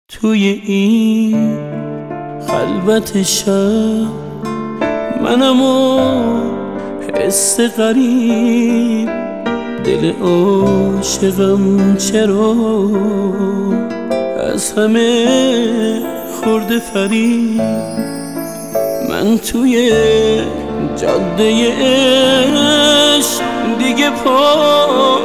توی این خلوت شب منم و حس غریب دل عاشقم چرا از همه خورده فریب. من توی جاده عشق دیگه پا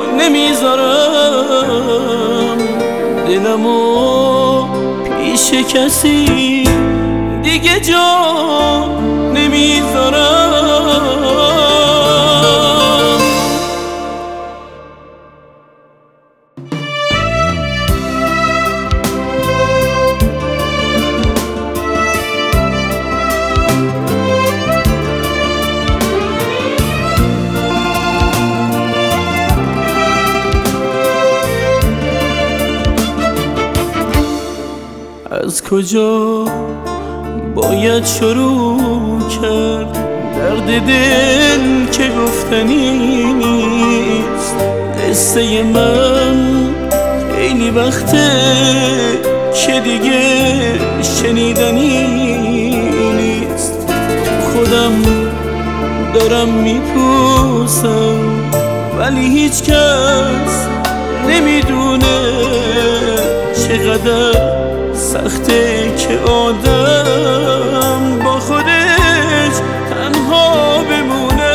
نمیذارم، دلمو پیش کسی دیگه جا نمیذارم. از کجا باید شروع کرد درد دل که گفتنی نیست؟ قصه من خیلی وقته که دیگه شنیدنی نیست. خودم دارم میپوسم ولی هیچ کس نمیدونه چقدر سخته که آدم با خودش تنها بمونه.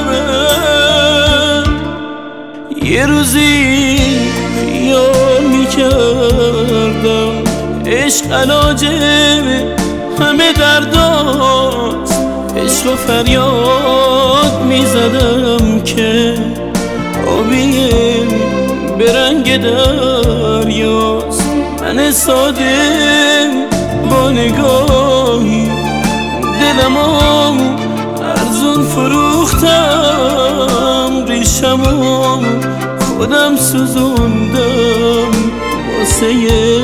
یه روزی خیال میکردم عشق علاج همه درداست، عشق و فریاد میزدم که آبی به رنگ دریاست. من ساده با نگاهی دلمو ارزون فروختم، ریشمو خودم سوزوندم، واسه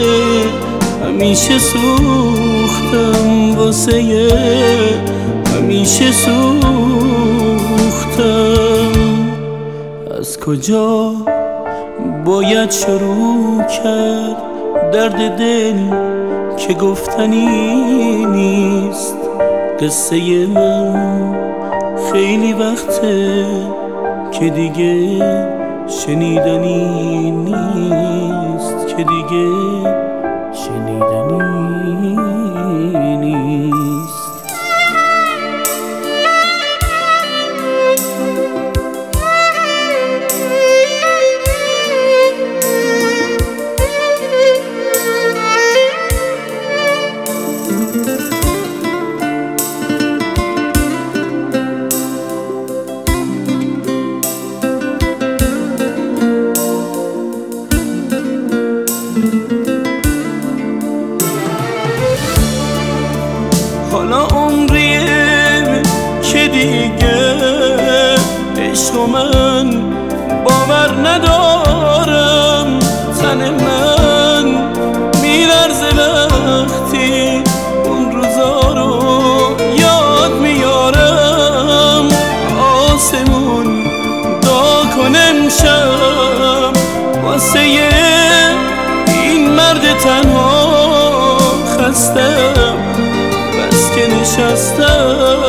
همیشه سوختم، واسه همیشه سوختم. از کجا باید شروع کرد درد دل که گفتنی نیست؟ قصه من خیلی وقته که دیگه شنیدنی نیست، که دیگه شنیدنی نیست. حالا عمریه که دیگه عشق و من باور ندارم، تن من میلرزه وقتی اون روزا رو یاد میارم. آسمون دعا کن امشب واسه این مرد تنها، خستم بس که نشستم